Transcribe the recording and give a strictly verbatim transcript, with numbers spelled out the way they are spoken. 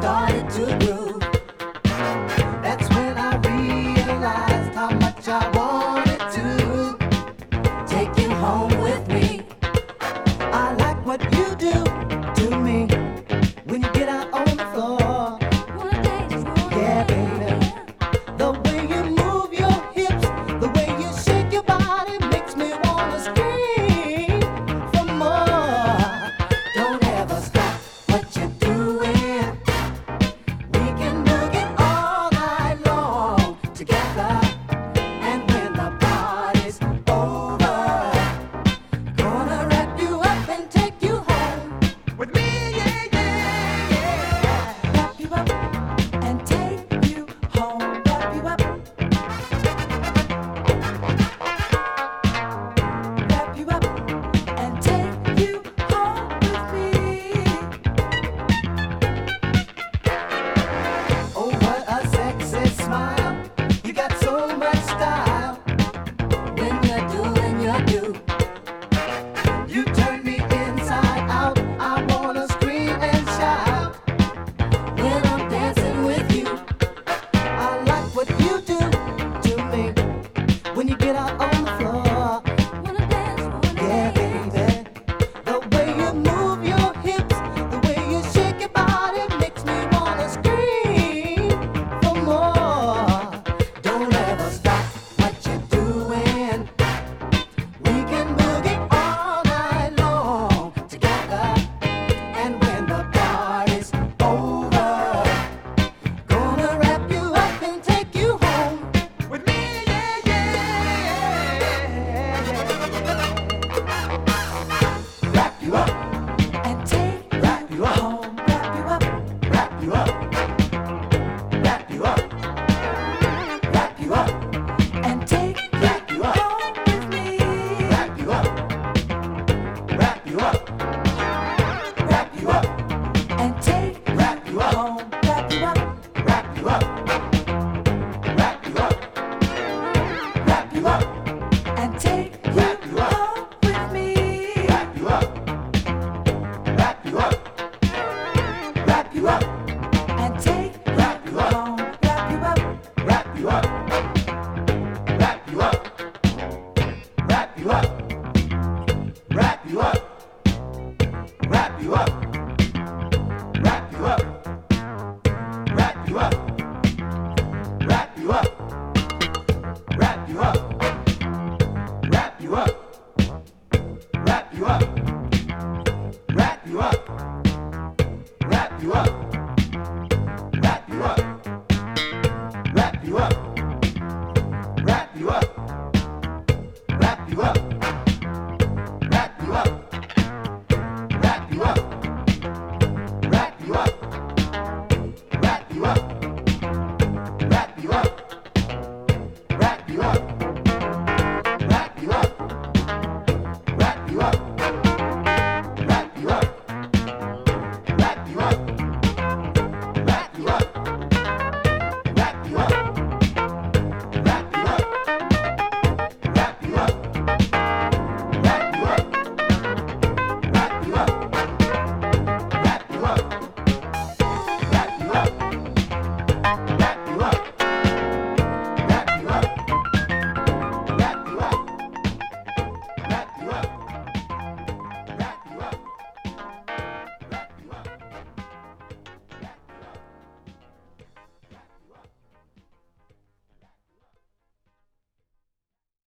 started to groove. That's when I realized how much I wanted to take you home with me. I like what you do to me when you get out on the floor. Yeah, baby. The way you move your hips, the way you shake your body makes me wanna scream for more. Don't ever stop what you're doing. We can boogie all night long together. And when the party's over, gonna wrap you up and take you home with me, yeah, yeah, yeah. Wrap you up and take you home. Wrap you up, wrap you up and take you home with me. Oh, what a sexy smile. You got so much style when you're doing your do. You turn me inside out. I wanna scream and shout when I'm dancing with you. I like what you do to me when you get out on the floor. Yeah, baby. The way you move your hips, the way you shake your body makes me wanna scream for more. Don't ever stop what you're doing. We can boogie all night long together. And when the party's over, gonna wrap you up and take you home with me, yeah, yeah, yeah. Wrap you up and take wrap you up home. Wrap you up, wrap you up, wrap you up, wrap you up and take wrap you up home with me. Wrap you up, wrap you up, wrap you up and take